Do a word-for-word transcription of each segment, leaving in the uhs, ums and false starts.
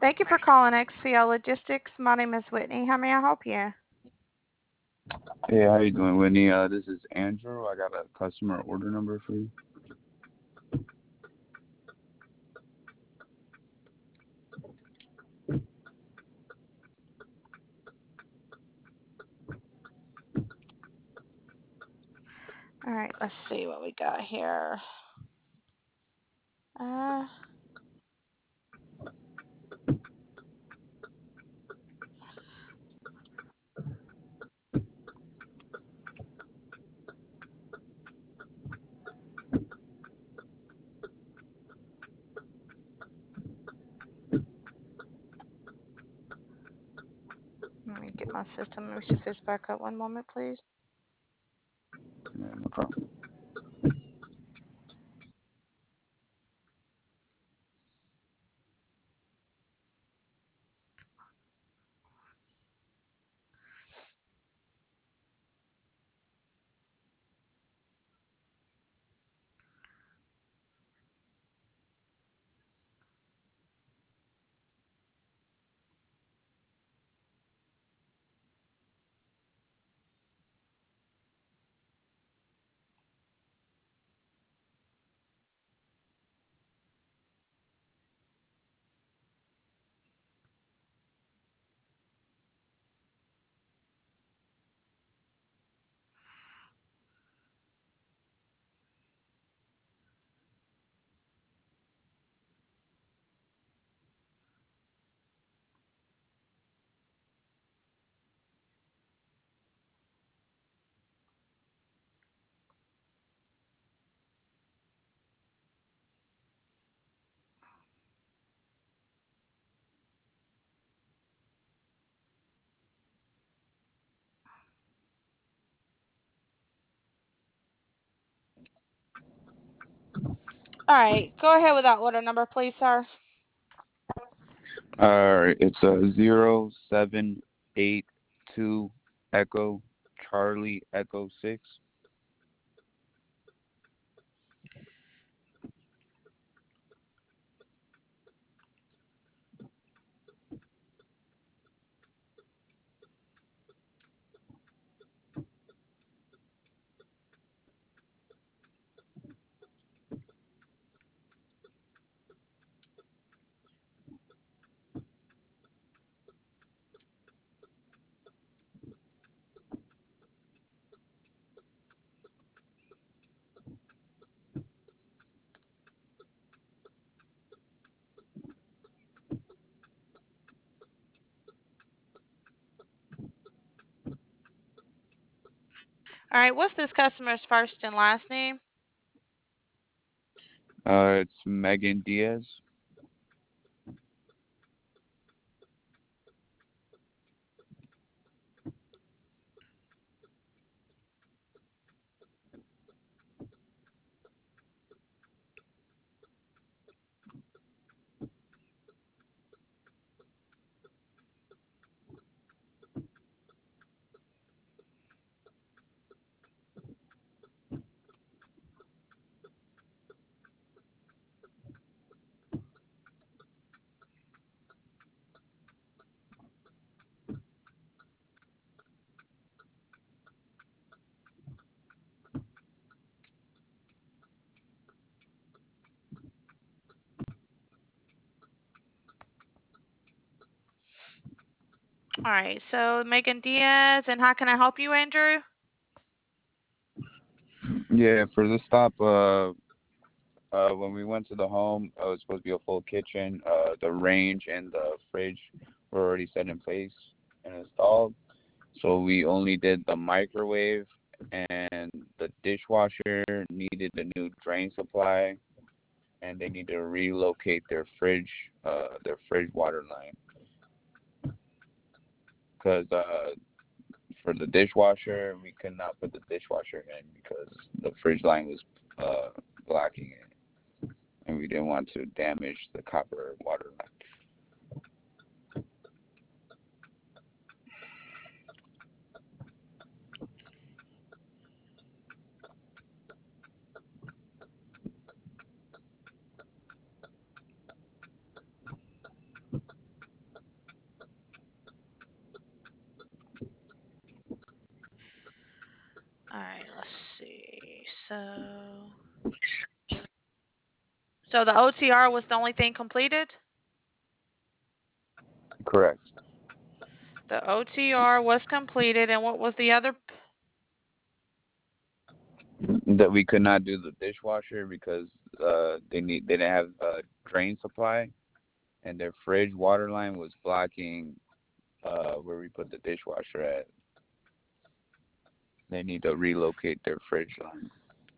Thank you for calling X C L Logistics. My name is Whitney. How may I help you? Hey, how you doing, Whitney? Uh, this is Andrew. I got a customer order number for you. All right, let's see what we got here. Uh, let me get my system. Let me shift this back up one moment, please. Yeah, no problem. All right, go ahead with that order number, please, sir. All right, it's a zero seven eight two Echo Charlie Echo six. All right, what's this customer's first and last name? Uh, it's Megan Diaz. All right, so Megan Diaz, and how can I help you, Andrew? Yeah, for the stop, uh, uh, when we went to the home, uh, it was supposed to be a full kitchen. Uh, the range and the fridge were already set in place and installed. So we only did the microwave, and the dishwasher needed a new drain supply, and they need to relocate their fridge, uh, their fridge water line. Because uh, for the dishwasher, we could not put the dishwasher in because the fridge line was uh, blocking it, and we didn't want to damage the copper water line. So, so the O T R was the only thing completed? Correct. The O T R was completed, and what was the other? That we could not do the dishwasher because uh, they need they didn't have a drain supply, and their fridge water line was blocking uh, where we put the dishwasher at. They need to relocate their fridge line.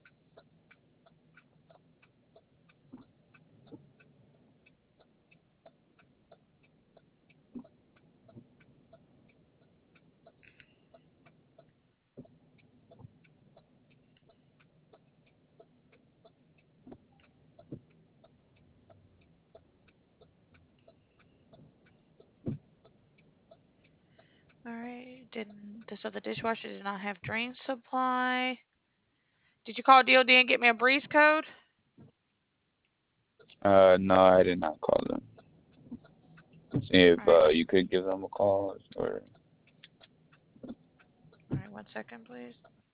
All right, didn't so the dishwasher did not have drain supply. Did you call D O D and get me a breeze code? Uh, no, I did not call them. See if All right, uh, you could give them a call or. all right, one second, please.